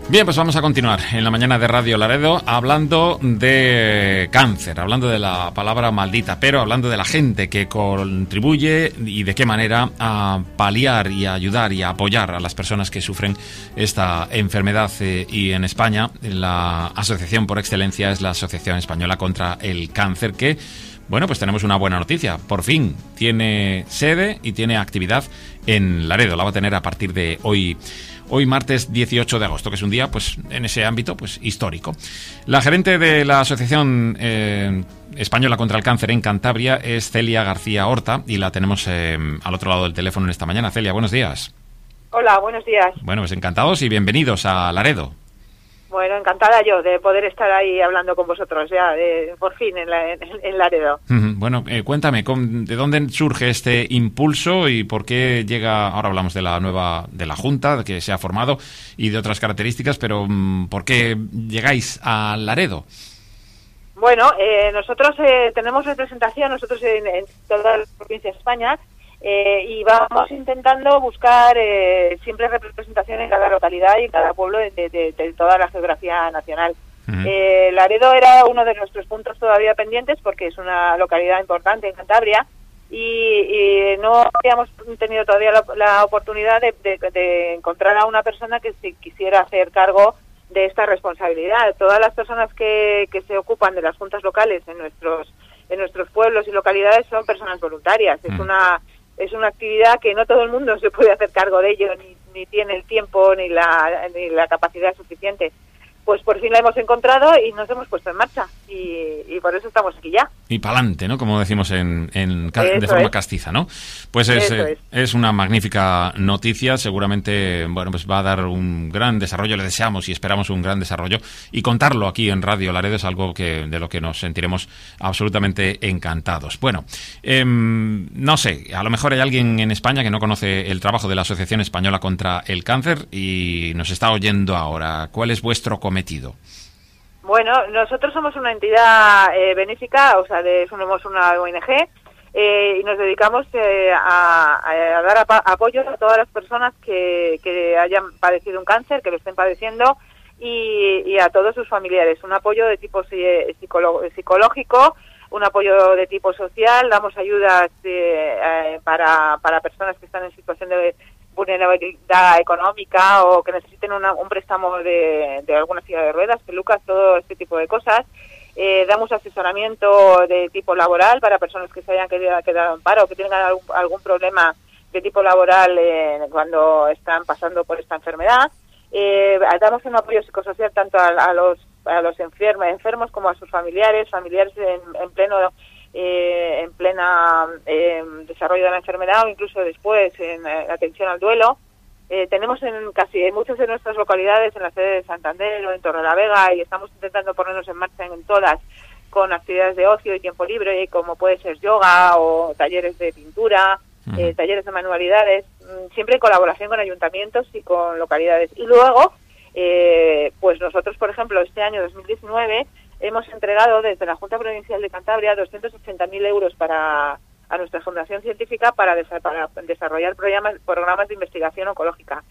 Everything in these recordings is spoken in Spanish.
Bien, pues vamos a continuar en la mañana de Radio Laredo hablando de cáncer, hablando de la palabra maldita, pero hablando de la gente que contribuye y de qué manera a paliar y a ayudar y a apoyar a las personas que sufren esta enfermedad. Y en España la asociación por excelencia es la Asociación Española contra el Cáncer, que, bueno, pues tenemos una buena noticia. Por fin tiene sede y tiene actividad en Laredo. La va a tener a partir de hoy martes 18 de agosto, que es un día, pues, en ese ámbito, pues, histórico. La gerente de la Asociación Española contra el Cáncer en Cantabria es Celia García Horta, y la tenemos al otro lado del teléfono en esta mañana. Celia, buenos días. Hola, buenos días. Bueno, pues encantados y bienvenidos a Laredo. Bueno, encantada yo de poder estar ahí hablando con vosotros ya, por fin, en Laredo. Bueno, cuéntame, ¿de dónde surge este impulso y por qué llega? Ahora hablamos de la Junta que se ha formado y de otras características, pero ¿por qué llegáis a Laredo? Bueno, nosotros tenemos representación, nosotros en todas las provincias de España, y vamos intentando buscar siempre representación en cada localidad y en cada pueblo de toda la geografía nacional. Laredo era uno de nuestros puntos todavía pendientes porque es una localidad importante en Cantabria y no habíamos tenido todavía la oportunidad de encontrar a una persona que se quisiera hacer cargo de esta responsabilidad. Todas las personas que se ocupan de las juntas locales en nuestros pueblos y localidades son personas voluntarias. Es una actividad que no todo el mundo se puede hacer cargo de ello, ni tiene el tiempo ni la capacidad suficiente. Pues por fin la hemos encontrado y nos hemos puesto en marcha y por eso estamos aquí ya. Y pa'lante, ¿no? Como decimos de forma castiza, ¿no? Pues es una magnífica noticia. Seguramente, bueno, pues va a dar un gran desarrollo. Le deseamos y esperamos un gran desarrollo. Y contarlo aquí en Radio Laredo es algo de lo que nos sentiremos absolutamente encantados. Bueno, no sé, a lo mejor hay alguien en España que no conoce el trabajo de la Asociación Española contra el Cáncer y nos está oyendo ahora. ¿Cuál es vuestro cometido? Bueno, nosotros somos una entidad benéfica, o sea, somos una ONG y nos dedicamos a dar apoyo a todas las personas que hayan padecido un cáncer, que lo estén padeciendo y a todos sus familiares. Un apoyo de tipo psicológico, un apoyo de tipo social, damos ayudas para personas que están en situación de vulnerabilidad económica o que necesiten un préstamo de alguna silla de ruedas, pelucas, todo este tipo de cosas. Damos asesoramiento de tipo laboral para personas que se hayan quedado en paro o que tengan algún problema de tipo laboral cuando están pasando por esta enfermedad. Damos un apoyo psicosocial tanto a los enfermos como a sus familiares en plena desarrollo de la enfermedad o incluso después en atención al duelo. Tenemos en muchas de nuestras localidades, en la sede de Santander o en Torrelavega, y estamos intentando ponernos en marcha en todas con actividades de ocio y tiempo libre, como puede ser yoga o talleres de pintura, talleres de manualidades, siempre en colaboración con ayuntamientos y con localidades. Y luego, pues nosotros, por ejemplo, este año 2019 hemos entregado desde la Junta Provincial de Cantabria 280.000 euros a nuestra Fundación Científica para desarrollar programas de investigación oncológica.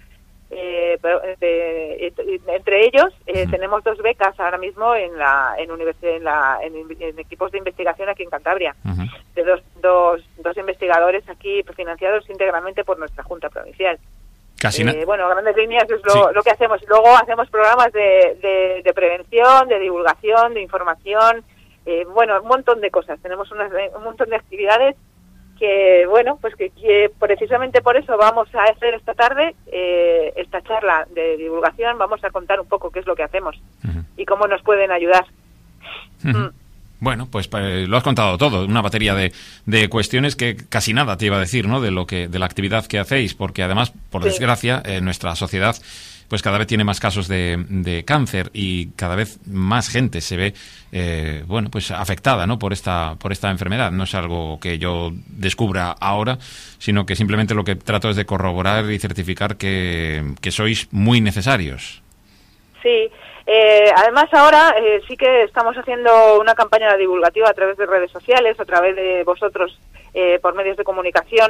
Entre ellos tenemos 2 becas ahora mismo en equipos de investigación aquí en Cantabria, de dos investigadores aquí financiados íntegramente por nuestra Junta Provincial. Bueno, a grandes líneas es lo que hacemos. Luego hacemos programas de prevención, de divulgación, de información, un montón de cosas. Tenemos un montón de actividades que, bueno, pues que precisamente por eso vamos a hacer esta tarde esta charla de divulgación. Vamos a contar un poco qué es lo que hacemos y cómo nos pueden ayudar. Bueno, pues lo has contado todo, una batería de cuestiones que casi nada te iba a decir, ¿no? De la actividad que hacéis, porque además, por desgracia, nuestra sociedad pues cada vez tiene más casos de cáncer y cada vez más gente se ve pues afectada, ¿no? por esta enfermedad. No es algo que yo descubra ahora, sino que simplemente lo que trato es de corroborar y certificar que sois muy necesarios. Sí. Además ahora sí que estamos haciendo una campaña divulgativa a través de redes sociales, a través de vosotros por medios de comunicación,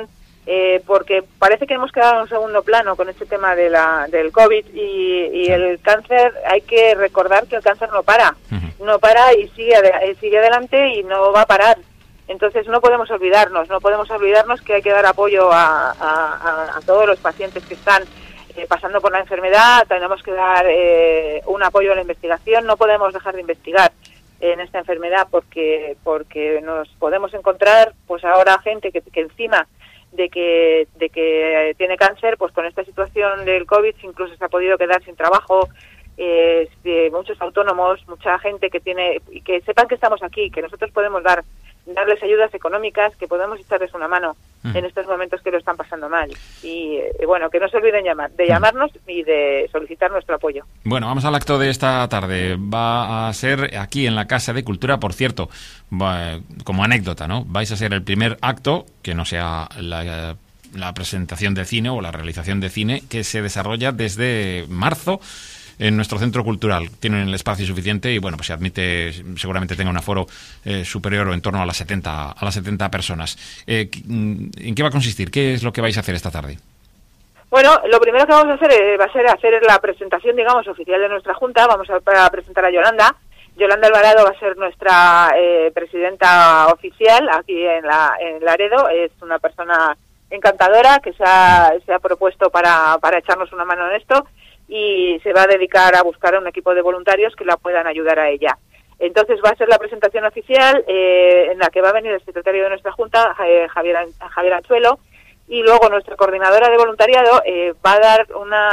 porque parece que hemos quedado en un segundo plano con este tema del COVID y el cáncer. Hay que recordar que el cáncer no para, y sigue adelante y no va a parar. Entonces no podemos olvidarnos que hay que dar apoyo a todos los pacientes que están pasando por la enfermedad. Tenemos que dar un apoyo a la investigación. No podemos dejar de investigar en esta enfermedad porque nos podemos encontrar pues ahora gente que encima de que tiene cáncer, pues con esta situación del COVID incluso se ha podido quedar sin trabajo. Muchos autónomos, mucha gente que sepan que estamos aquí, que nosotros podemos darles ayudas económicas, que podemos echarles una mano en estos momentos que lo están pasando mal. Y bueno, que no se olviden de llamarnos y de solicitar nuestro apoyo. Bueno, vamos al acto de esta tarde. Va a ser aquí en la Casa de Cultura, por cierto, como anécdota, ¿no? Vais a ser el primer acto, que no sea la presentación de cine o la realización de cine, que se desarrolla desde marzo en nuestro centro cultural. Tienen el espacio suficiente y bueno, pues se admite, seguramente tenga un aforo superior o en torno a las 70 personas. ¿En qué va a consistir? ¿Qué es lo que vais a hacer esta tarde? Bueno, lo primero que vamos a hacer va a ser hacer la presentación, digamos, oficial de nuestra Junta. Vamos a presentar a Yolanda. Yolanda Alvarado va a ser nuestra presidenta oficial aquí en Laredo. Es una persona encantadora que se ha propuesto para echarnos una mano en esto, y se va a dedicar a buscar a un equipo de voluntarios que la puedan ayudar a ella. Entonces va a ser la presentación oficial en la que va a venir el secretario de nuestra Junta, Javier Anchuelo, y luego nuestra coordinadora de voluntariado va a dar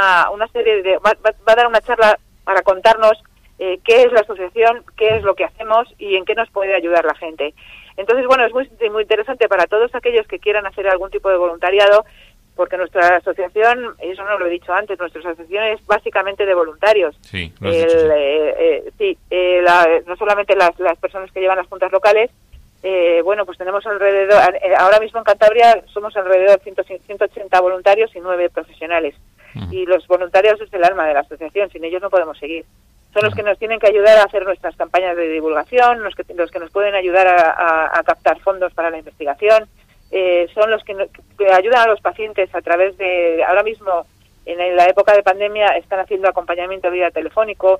va a dar una charla para contarnos qué es la asociación, qué es lo que hacemos y en qué nos puede ayudar la gente. Entonces, bueno, es muy interesante para todos aquellos que quieran hacer algún tipo de voluntariado, porque nuestra asociación, eso no lo he dicho antes, nuestra asociación es básicamente de voluntarios. Sí, lo has dicho, sí. No solamente las personas que llevan las juntas locales, bueno, pues tenemos alrededor, ahora mismo en Cantabria somos alrededor de 180 voluntarios y 9 profesionales. Y los voluntarios es el alma de la asociación, sin ellos no podemos seguir. Son los que nos tienen que ayudar a hacer nuestras campañas de divulgación, los que nos pueden ayudar a captar fondos para la investigación. Son los que ayudan a los pacientes a través de, ahora mismo en la época de pandemia están haciendo acompañamiento vía telefónico,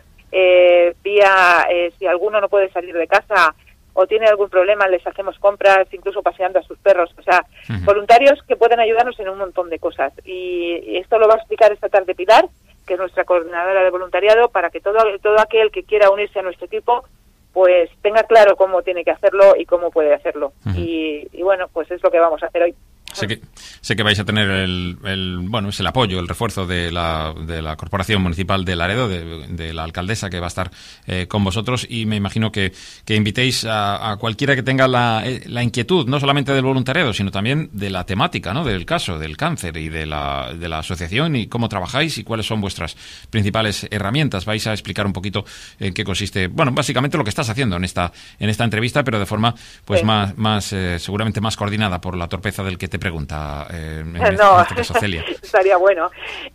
si alguno no puede salir de casa o tiene algún problema, les hacemos compras, incluso paseando a sus perros. O sea, voluntarios que pueden ayudarnos en un montón de cosas. Y esto lo va a explicar esta tarde Pilar, que es nuestra coordinadora de voluntariado, para que todo aquel que quiera unirse a nuestro equipo pues tenga claro cómo tiene que hacerlo y cómo puede harlo. Y bueno, pues es lo que vamos a hacer hoy. Sé que vais a tener es el apoyo, el refuerzo de la Corporación Municipal de Laredo, de la alcaldesa que va a estar con vosotros, y me imagino que invitéis a cualquiera que tenga la inquietud, no solamente del voluntariado, sino también de la temática, ¿no?, del caso, del cáncer y de la asociación y cómo trabajáis y cuáles son vuestras principales herramientas. Vais a explicar un poquito en qué consiste, bueno, básicamente lo que estás haciendo en esta entrevista, pero de forma pues seguramente más coordinada por la torpeza del que te pregunta, en este caso, Celia. Estaría bueno.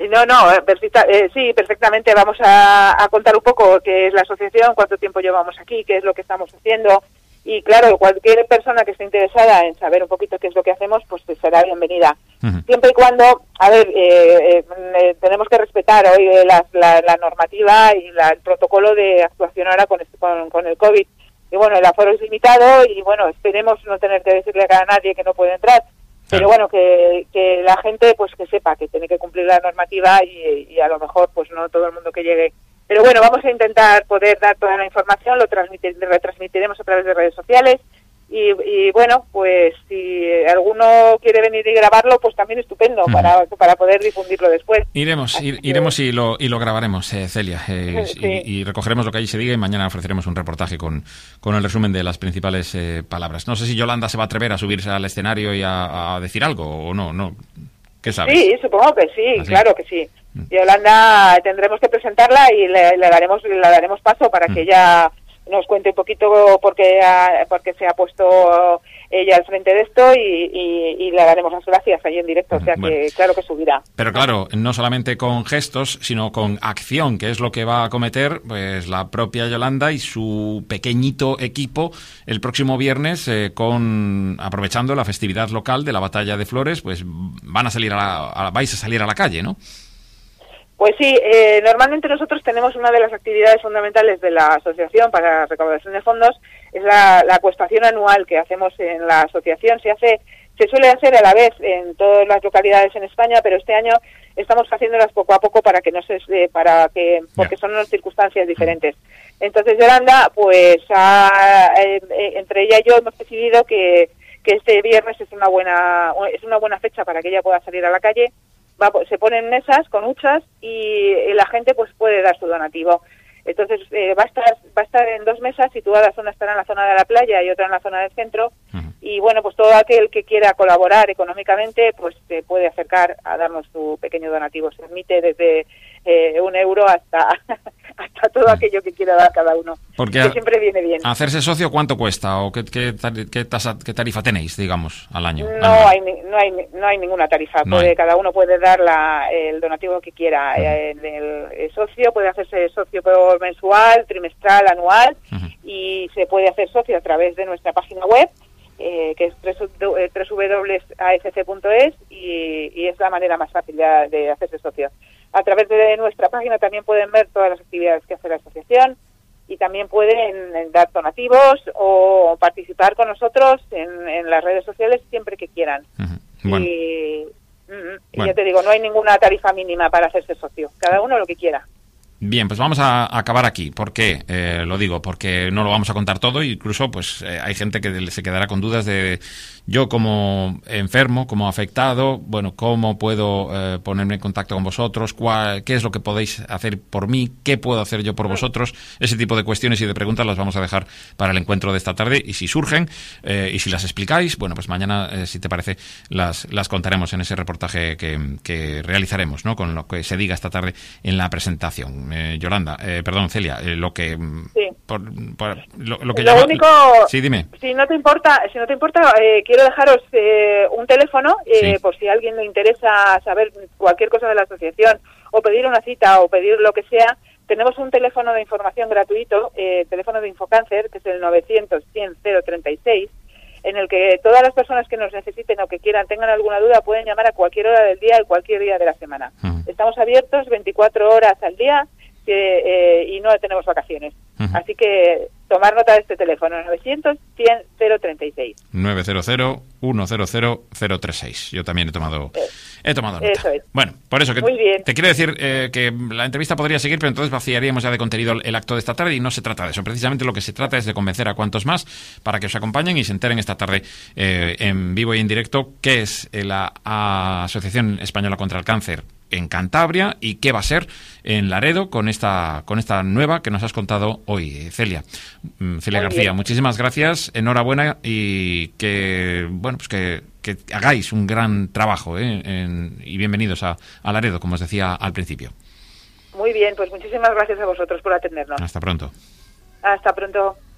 Sí, perfectamente. Vamos a contar un poco qué es la asociación, cuánto tiempo llevamos aquí, qué es lo que estamos haciendo. Y claro, cualquier persona que esté interesada en saber un poquito qué es lo que hacemos, pues será bienvenida. Siempre y cuando, tenemos que respetar hoy la normativa y el protocolo de actuación ahora con el COVID. Y bueno, el aforo es limitado y bueno, esperemos no tener que decirle a nadie que no puede entrar. Pero bueno, que la gente pues que sepa que tiene que cumplir la normativa y a lo mejor pues no todo el mundo que llegue. Pero bueno, vamos a intentar poder dar toda la información, lo retransmitiremos a través de redes sociales y bueno, pues si alguno quiere venir y grabarlo, pues también estupendo para poder difundirlo después. Iremos y lo grabaremos, Celia, y recogeremos lo que allí se diga y mañana ofreceremos un reportaje con el resumen de las principales palabras. No sé si Yolanda se va a atrever a subirse al escenario y a decir algo o no. ¿Qué sabes? Sí, supongo que sí, ¿Ah, sí? Claro que sí. Yolanda tendremos que presentarla y le daremos paso para que ella nos cuente un poquito por qué se ha puesto ella al frente de esto y le daremos las gracias ahí en directo, o sea que claro que subirá. Pero claro, no solamente con gestos, sino con acción, que es lo que va a acometer pues la propia Yolanda y su pequeñito equipo el próximo viernes, aprovechando la festividad local de la Batalla de Flores, pues vais a salir a la calle, ¿no? Pues sí, normalmente nosotros tenemos una de las actividades fundamentales de la asociación para recaudación de fondos, es la acuestación anual que hacemos en la asociación. Se suele hacer a la vez en todas las localidades en España, pero este año estamos haciéndolas poco a poco porque son unas circunstancias diferentes. Entonces Yolanda, pues entre ella y yo hemos decidido que este viernes es una buena fecha para que ella pueda salir a la calle. Se ponen mesas con huchas y la gente pues puede dar su donativo. Entonces va a estar en 2 mesas situadas, una estará en la zona de la playa y otra en la zona del centro. Y bueno, pues todo aquel que quiera colaborar económicamente pues se puede acercar a darnos su pequeño donativo. Se admite desde 1 euro hasta todo aquello que quiera dar cada uno. Porque que siempre viene bien. ¿Hacerse socio cuánto cuesta o qué tarifa tenéis, digamos, al año? No hay ninguna tarifa. Cada uno puede dar el donativo que quiera. El socio puede hacerse socio por mensual, trimestral, anual, y se puede hacer socio a través de nuestra página web, que es www.afc.es, y es la manera más fácil de hacerse socio. A través de nuestra página también pueden ver todas las actividades que hace la asociación y también pueden dar donativos o participar con nosotros en las redes sociales siempre que quieran. Bueno. Y ya te digo, no hay ninguna tarifa mínima para hacerse socio, cada uno lo que quiera. Bien, pues vamos a acabar aquí. ¿Por qué? Lo digo, porque no lo vamos a contar todo, incluso pues hay gente que se quedará con dudas de yo como enfermo, como afectado, bueno, cómo puedo ponerme en contacto con vosotros, qué es lo que podéis hacer por mí, qué puedo hacer yo por vosotros. Ese tipo de cuestiones y de preguntas las vamos a dejar para el encuentro de esta tarde, y si surgen y si las explicáis, bueno, pues mañana, si te parece, las contaremos en ese reportaje que realizaremos, ¿no?, con lo que se diga esta tarde en la presentación. Yolanda, perdón, Celia, lo que sí. lo que lo único, sí, dime. Si no te importa, quiero dejaros un teléfono por si a alguien le interesa saber cualquier cosa de la asociación o pedir una cita o pedir lo que sea. Tenemos un teléfono de información gratuito, teléfono de Infocáncer, que es el 900-100-036, en el que todas las personas que nos necesiten o que quieran, tengan alguna duda, pueden llamar a cualquier hora del día y cualquier día de la semana. Estamos abiertos 24 horas al día y no tenemos vacaciones. Así que tomar nota de este teléfono, 900-100-036. 900-100-036. Yo también he tomado nota. Eso es. Bueno, por eso que muy bien. Te quiero decir que la entrevista podría seguir, pero entonces vaciaríamos ya de contenido el acto de esta tarde, y no se trata de eso. Precisamente lo que se trata es de convencer a cuantos más para que os acompañen y se enteren esta tarde en vivo y en directo qué es la Asociación Española contra el Cáncer en Cantabria y qué va a ser en Laredo con esta nueva que nos has contado hoy, Celia. Celia García, bien. Muchísimas gracias, enhorabuena, y que hagáis un gran trabajo y bienvenidos a Laredo, como os decía al principio. Muy bien, pues muchísimas gracias a vosotros por atendernos. Hasta pronto. Hasta pronto.